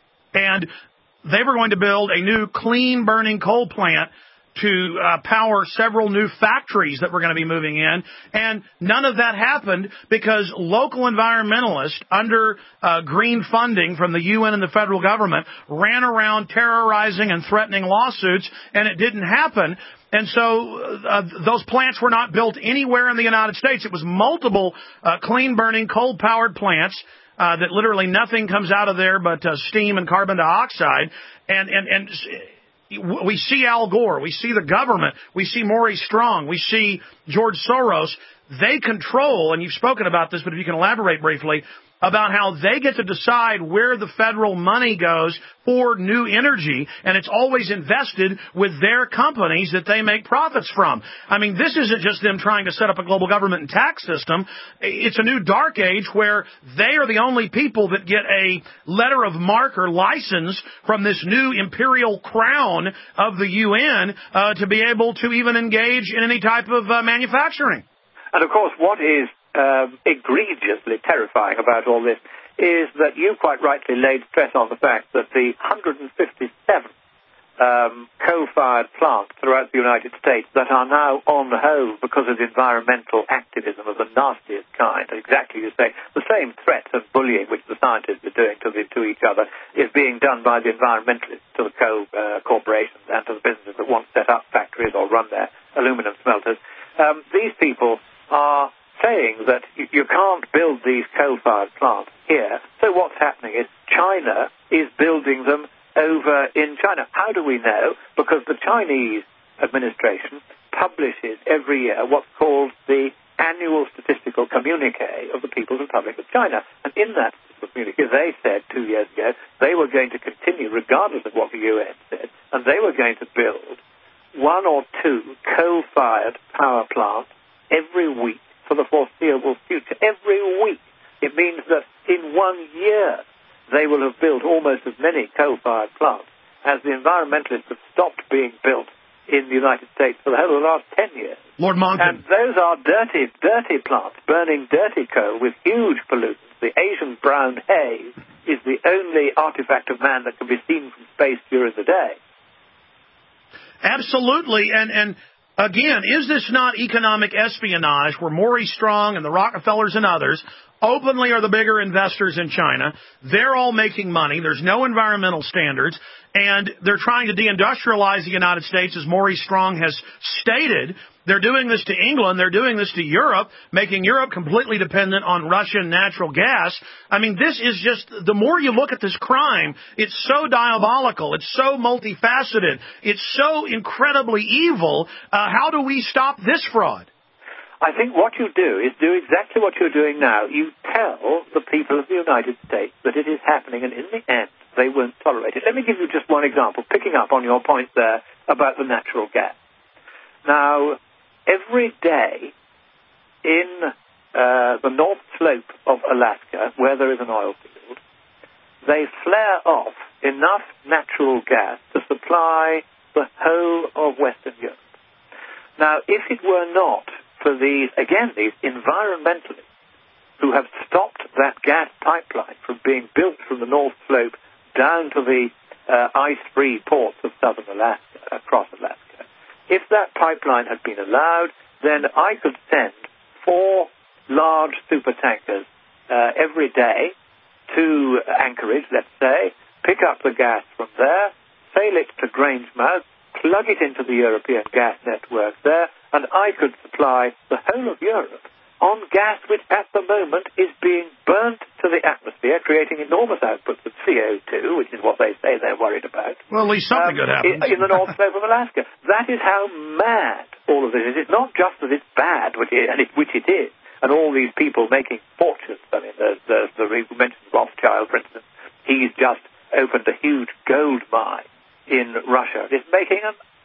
And they were going to build a new clean-burning coal plant to power several new factories that were going to be moving in. And none of that happened because local environmentalists under green funding from the UN and the federal government ran around terrorizing and threatening lawsuits, and it didn't happen. And so those plants were not built anywhere in the United States. It was multiple clean-burning coal-powered plants that literally nothing comes out of there but steam and carbon dioxide. And we see Al Gore, we see the government, we see Maurice Strong, we see George Soros. They control, and you've spoken about this, but if you can elaborate briefly, about how they get to decide where the federal money goes for new energy, and it's always invested with their companies that they make profits from. I mean, this isn't just them trying to set up a global government and tax system. It's a new dark age where they are the only people that get a letter of marque or license from this new imperial crown of the UN to be able to even engage in any type of manufacturing. And, of course, what is egregiously terrifying about all this is that you quite rightly laid stress on the fact that the 157 coal-fired plants throughout the United States that are now on hold because of environmental activism of the nastiest kind, exactly you say, the same threats and bullying which the scientists are doing to each other is being done by the environmentalists to the coal corporations and to the businesses that want to set up factories or run their aluminum smelters. These people are saying that you can't build these coal-fired plants here. So what's happening is China is building them over in China. How do we know? Because the Chinese administration publishes every year what's called the Annual Statistical Communique of the People's Republic of China. And in that communique, they said 2 years ago they were going to continue, regardless of what the UN said, and they were going to build 1 or 2 coal-fired power plants every week for the foreseeable future. Every week. It means that in 1 year, they will have built almost as many coal-fired plants as the environmentalists have stopped being built in the United States for the whole of the last 10 years. Lord Monckton. And those are dirty, dirty plants, burning dirty coal with huge pollutants. The Asian brown haze is the only artifact of man that can be seen from space during the day. Absolutely. And again, is this not economic espionage where Maurice Strong and the Rockefellers and others openly are the bigger investors in China? They're all making money. There's no environmental standards. And they're trying to deindustrialize the United States, as Maurice Strong has stated. They're doing this to England. They're doing this to Europe, making Europe completely dependent on Russian natural gas. I mean, this is just, the more you look at this crime, it's so diabolical. It's so multifaceted. It's so incredibly evil. How do we stop this fraud? I think what you do is do exactly what you're doing now. You tell the people of the United States that it is happening, and in the end, they won't tolerate it. Let me give you just one example, picking up on your point there about the natural gas. Now, every day in the North Slope of Alaska, where there is an oil field, they flare off enough natural gas to supply the whole of Western Europe. Now, if it were not for these environmentalists who have stopped that gas pipeline from being built from the North Slope down to the ice-free ports of southern Alaska, across Alaska, if that pipeline had been allowed, then I could send 4 large supertankers every day to Anchorage, let's say, pick up the gas from there, sail it to Grangemouth, plug it into the European gas network there, and I could supply the whole of Europe on gas which at the moment is being burnt to the atmosphere, creating enormous outputs of CO2, which is what they say they're worried about. Well, at least something good happens. In the North Slope of Alaska. That is how mad all of this is. It's not just that it's bad, which it is, and all these people making fortunes. I mean, we mentioned Rothschild, for instance. He's just opened a huge gold mine in Russia. It's making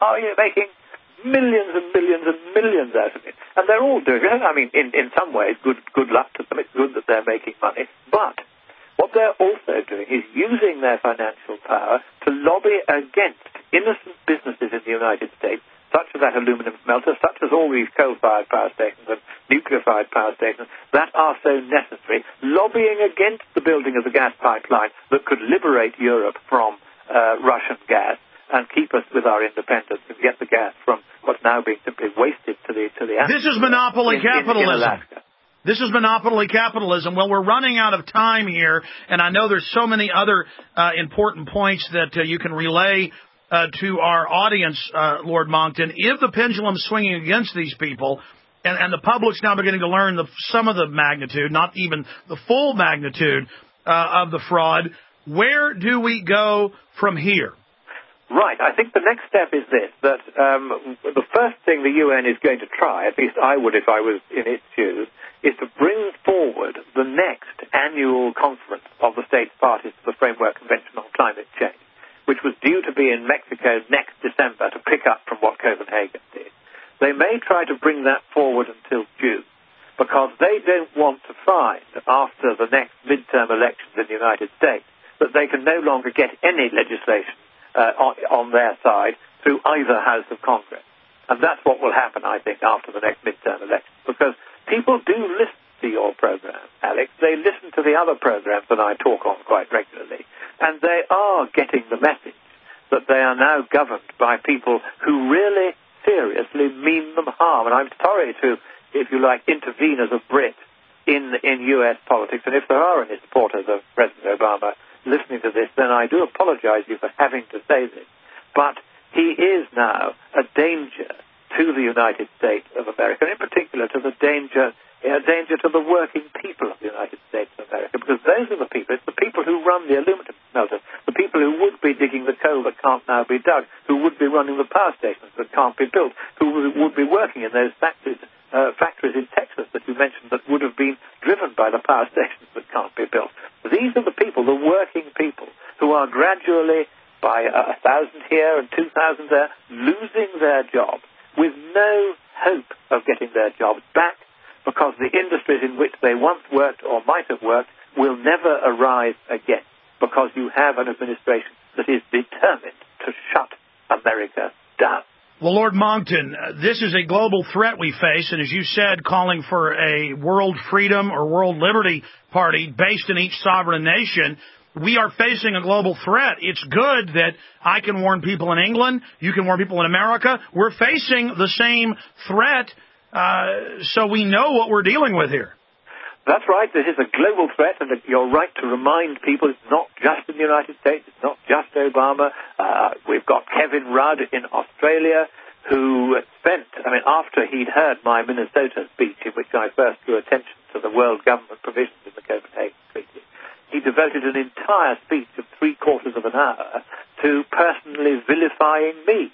millions and millions and millions out of it. And they're all doing it. I mean, in some ways, good luck to them. It's good that they're making money. But what they're also doing is using their financial power to lobby against innocent businesses in the United States, such as that aluminum smelter, such as all these coal-fired power stations and nuclear-fired power stations that are so necessary, lobbying against the building of the gas pipeline that could liberate Europe from Russian gas and keep us with our independence and get the gas from what's now being simply wasted to the atmosphere. This is monopoly capitalism. In Alaska. This is monopoly capitalism. Well, we're running out of time here, and I know there's so many other important points that you can relay to our audience, Lord Monckton. If the pendulum's swinging against these people, and the public's now beginning to learn some of the magnitude, not even the full magnitude of the fraud, where do we go from here? Right. I think the next step is this, that the first thing the UN is going to try, at least I would if I was in its shoes, is to bring forward the next annual conference of the states parties to the Framework Convention on Climate Change, which was due to be in Mexico next December to pick up from what Copenhagen did. They may try to bring that forward until June, because they don't want to find, after the next midterm elections in the United States, that they can no longer get any legislation on their side through either House of Congress. And that's what will happen, I think, after the next midterm election, because people do listen to your program, Alex. They listen to the other programs that I talk on quite regularly, and they are getting the message that they are now governed by people who really seriously mean them harm. And I'm sorry to, if you like, intervene as a Brit in U.S. politics, and if there are any supporters of President Obama listening to this, then I do apologize to you for having to say this. But he is now a danger to the United States of America, and in particular to the danger to the working people of the United States of America, because those are the people, it's the people who run the aluminum smelters, the people who would be digging the coal that can't now be dug, who would be running the power stations that can't be built, who would be working in those factories in Texas that you mentioned that would have been driven by the power stations that can't be built. These are the people, the working people, who are gradually, by 1,000 here and 2,000 there, losing their jobs with no hope of getting their jobs back, because the industries in which they once worked or might have worked will never arise again. because you have an administration that is determined to shut America down. Well, Lord Monckton, this is a global threat we face, and as you said, calling for a world freedom or world liberty party based in each sovereign nation, we are facing a global threat. It's good that I can warn people in England, you can warn people in America. We're facing the same threat, so we know what we're dealing with here. That's right. This is a global threat, and you're right to remind people it's not just in the United States, it's not just Obama. We've got Kevin Rudd in Australia, who spent, after he'd heard my Minnesota speech, in which I first drew attention to the world government provisions in the Copenhagen Treaty, he devoted an entire speech of 3/4 of an hour to personally vilifying me.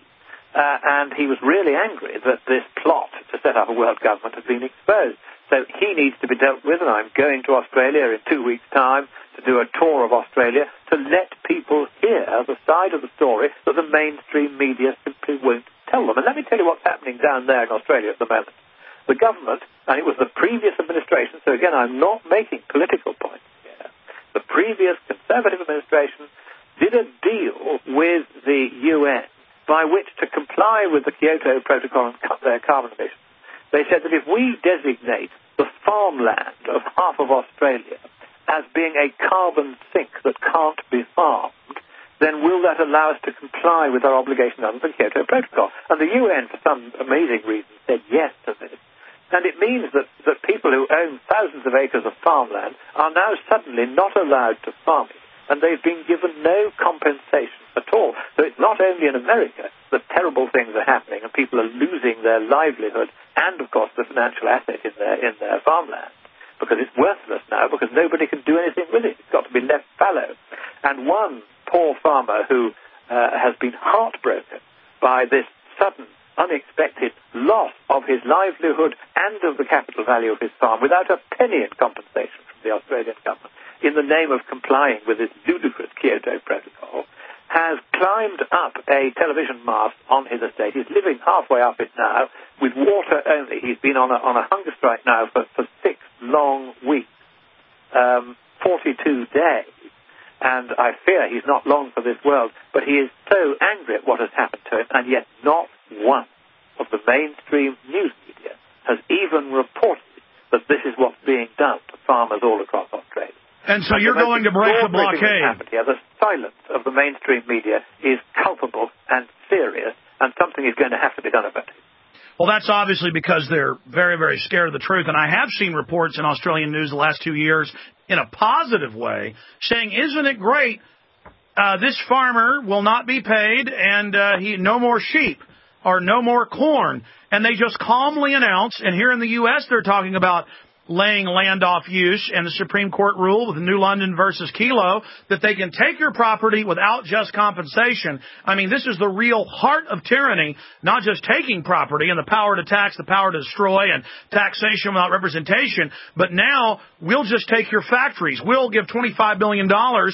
And he was really angry that this plot to set up a world government had been exposed. So he needs to be dealt with, and I'm going to Australia in 2 weeks' time to do a tour of Australia to let people hear the side of the story that the mainstream media simply won't tell them. And let me tell you what's happening down there in Australia at the moment. The government, and it was the previous administration, so again, I'm not making political points here, the previous Conservative administration did a deal with the UN by which to comply with the Kyoto Protocol and cut their carbon emissions. They said that if we designate the farmland of half of Australia as being a carbon sink that can't be farmed, then will that allow us to comply with our obligation under the Kyoto Protocol? And the UN, for some amazing reason, said yes to this. And it means that people who own thousands of acres of farmland are now suddenly not allowed to farm it, and they've been given no compensation at all. So it's not only in America that terrible things are happening and people are losing their livelihood and, of course, the financial asset in their farmland, because it's worthless now because nobody can do anything with it. It's got to be left fallow. And one poor farmer who has been heartbroken by this sudden, unexpected loss of his livelihood and of the capital value of his farm without a penny in compensation from the Australian government in the name of complying with this ludicrous Kyoto Protocol, has climbed up a television mast on his estate. He's living halfway up it now with water only. He's been on a hunger strike now for 6 long weeks, 42 days. And I fear he's not long for this world, but he is so angry at what has happened to him, and yet not one of the mainstream news media has even reported that this is what's being done to farmers all across Australia. And so you're going to break the blockade. Here, the silence of the mainstream media is culpable and serious, and something is going to have to be done about it. Well, that's obviously because they're very, very scared of the truth. And I have seen reports in Australian news the last 2 years in a positive way saying, isn't it great, this farmer will not be paid and no more sheep or no more corn. And they just calmly announce, and here in the U.S. they're talking about laying land off use, and the Supreme Court ruled with New London versus Kelo that they can take your property without just compensation. I mean, this is the real heart of tyranny, not just taking property and the power to tax, the power to destroy, and taxation without representation, but now we'll just take your factories. We'll give $25 billion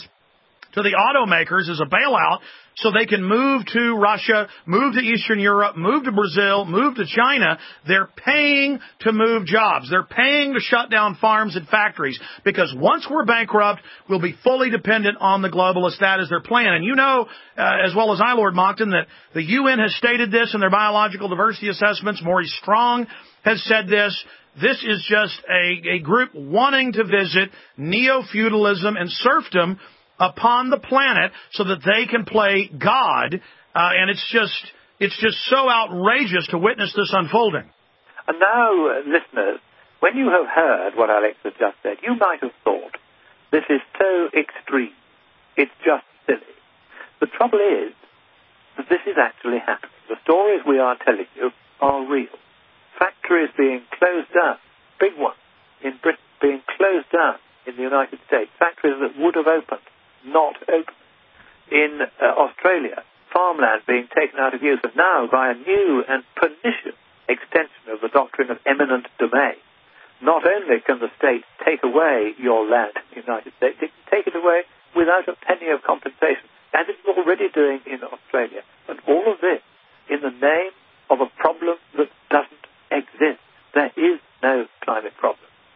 to the automakers as a bailout so they can move to Russia, move to Eastern Europe, move to Brazil, move to China. They're paying to move jobs. They're paying to shut down farms and factories because once we're bankrupt, we'll be fully dependent on the globalists. That is their plan. And you know, as well as I, Lord Monckton, that the UN has stated this in their biological diversity assessments. Maurice Strong has said this. This is just a group wanting to visit neo-feudalism and serfdom upon the planet so that they can play God, and it's just so outrageous to witness this unfolding. And now, listeners, when you have heard what Alex has just said, you might have thought, this is so extreme, it's just silly. The trouble is that this is actually happening. The stories we are telling you are real. Factories being closed down, big ones in Britain being closed down in the United States, factories that would have opened, not open. In Australia, farmland being taken out of use, and now by a new and pernicious extension of the doctrine of eminent domain. Not only can the state take away your land in the United States, it can take it away without a penny of compensation, as it's already doing in Australia. And all of this in the name of a problem that doesn't exist. There is no climate problem.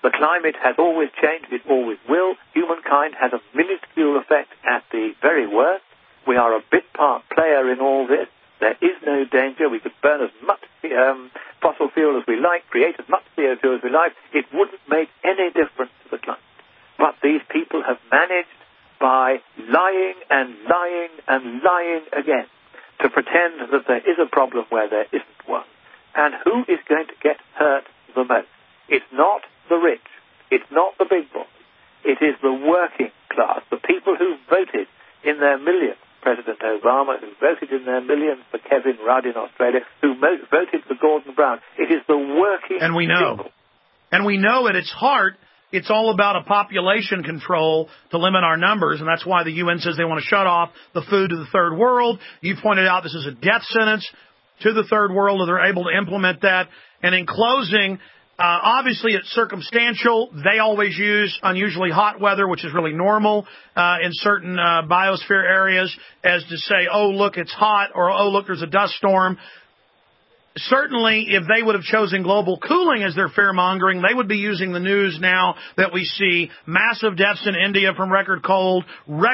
The climate has always changed. It always will. Humankind has a minuscule effect at the very worst. We are a bit-part player in all this. There is no danger. We could burn as much fossil fuel as we like, create as much CO2 as we like. It wouldn't make any difference to the climate. But these people have managed, by lying and lying and lying again, to pretend that there is a problem where there isn't one. And who is going to get hurt the most? It's not the rich. It's not the big boys. It is the working class, the people who voted in their millions. President Obama, who voted in their millions for Kevin Rudd in Australia, who voted for Gordon Brown. It is the working And we know. people. And we know at its heart, it's all about a population control to limit our numbers, and that's why the UN says they want to shut off the food to the third world. You pointed out this is a death sentence to the third world, and they're able to implement that. And in closing, obviously it's circumstantial. They always use unusually hot weather, which is really normal in certain biosphere areas, as to say, oh, look, it's hot, or oh, look, there's a dust storm. Certainly, if they would have chosen global cooling as their fear-mongering, they would be using the news now that we see massive deaths in India from record cold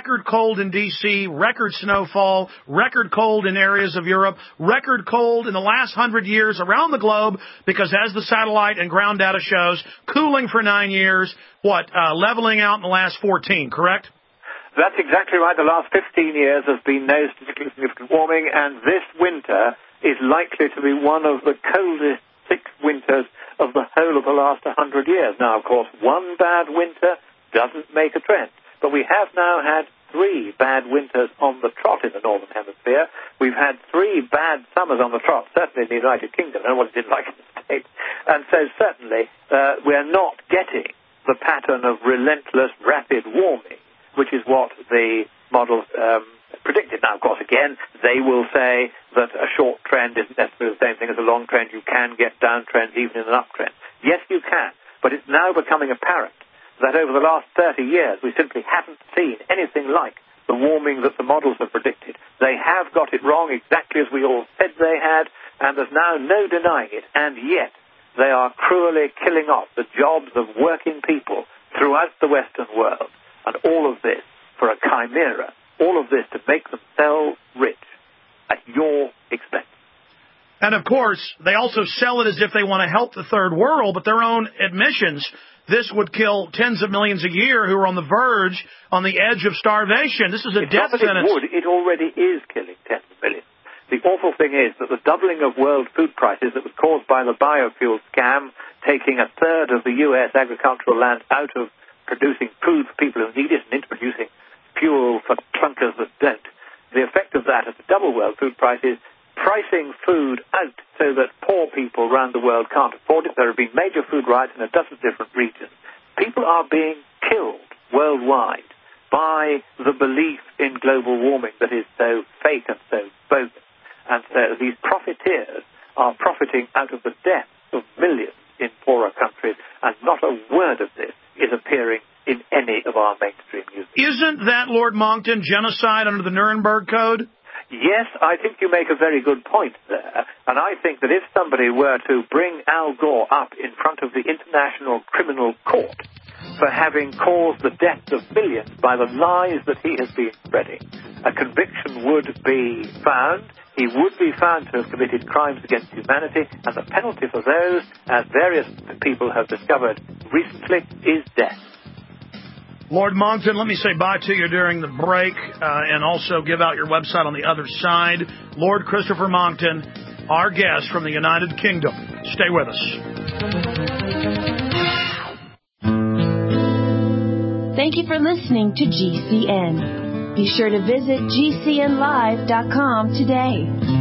in D.C., record snowfall, record cold in areas of Europe, record cold in the last 100 years around the globe, because as the satellite and ground data shows, cooling for 9 years, leveling out in the last 14, correct? That's exactly right. The last 15 years has been no statistically significant warming, and this winter is likely to be one of the coldest 6 winters of the whole of the last 100 years. Now, of course, one bad winter doesn't make a trend, but we have now had 3 bad winters on the trot in the Northern Hemisphere. We've had 3 bad summers on the trot, certainly in the United Kingdom, and what it didn't like in the States. And so certainly we're not getting the pattern of relentless, rapid warming, which is what the models predicted. Now, of course, again, they will say that a short trend isn't necessarily the same thing as a long trend. You can get downtrends even in an uptrend. Yes, you can, but it's now becoming apparent that over the last 30 years we simply haven't seen anything like the warming that the models have predicted. They have got it wrong exactly as we all said they had, and there's now no denying it, and yet they are cruelly killing off the jobs of working people throughout the Western world, and all of this for a chimera. All of this to make themselves rich at your expense. And, of course, they also sell it as if they want to help the third world, but their own admissions, this would kill tens of millions a year who are on the verge, on the edge of starvation. This is a death sentence. It already is killing tens of millions. The awful thing is that the doubling of world food prices that was caused by the biofuel scam, taking a third of the U.S. agricultural land out of producing food for people who need it and into producing fuel for clunkers that don't. The effect of that is to double world food prices, pricing food out so that poor people around the world can't afford it. There have been major food riots in a dozen different regions. People are being killed worldwide by the belief in global warming that is so fake and so bogus. And so these profiteers are profiting out of the death of millions in poorer countries, and not a word of this is appearing in any of our mainstream news. Isn't that, Lord Monckton, genocide under the Nuremberg Code? Yes, I think you make a very good point there. And I think that if somebody were to bring Al Gore up in front of the International Criminal Court for having caused the death of millions by the lies that he has been spreading, a conviction would be found. He would be found to have committed crimes against humanity, and the penalty for those, as various people have discovered recently, is death. Lord Monckton, let me say bye to you during the break and also give out your website on the other side. Lord Christopher Monckton, our guest from the United Kingdom. Stay with us. Thank you for listening to GCN. Be sure to visit GCNlive.com today.